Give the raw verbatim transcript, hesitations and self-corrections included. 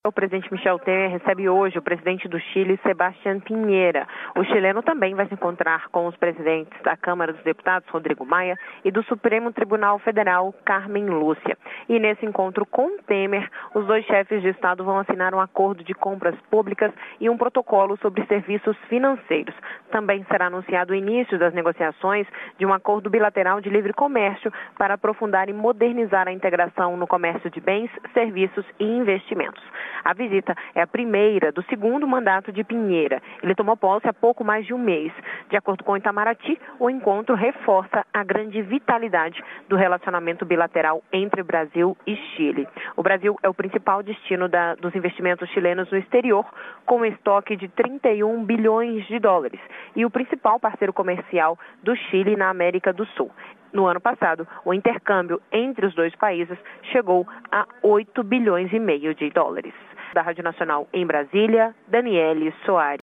O presidente Michel Temer recebe hoje o presidente do Chile, Sebastián Piñera. O chileno também vai se encontrar com os presidentes da Câmara dos Deputados, Rodrigo Maia, e do Supremo Tribunal Federal, Carmen Lúcia. E nesse encontro com Temer, os dois chefes de Estado vão assinar um acordo de compras públicas e um protocolo sobre serviços financeiros. Também será anunciado o início das negociações de um acordo bilateral de livre comércio para aprofundar e modernizar a integração no comércio de bens, serviços e investimentos. A visita é a primeira do segundo mandato de Piñera. Ele tomou posse há pouco mais de um mês. De acordo com Itamaraty, o encontro reforça a grande vitalidade do relacionamento bilateral entre Brasil e Chile. O Brasil é o principal destino da, dos investimentos chilenos no exterior, com um estoque de trinta e um bilhões de dólares, e o principal parceiro comercial do Chile na América do Sul. No ano passado, o intercâmbio entre os dois países chegou a oito bilhões e meio de dólares. Da Rádio Nacional em Brasília, Daniele Soares.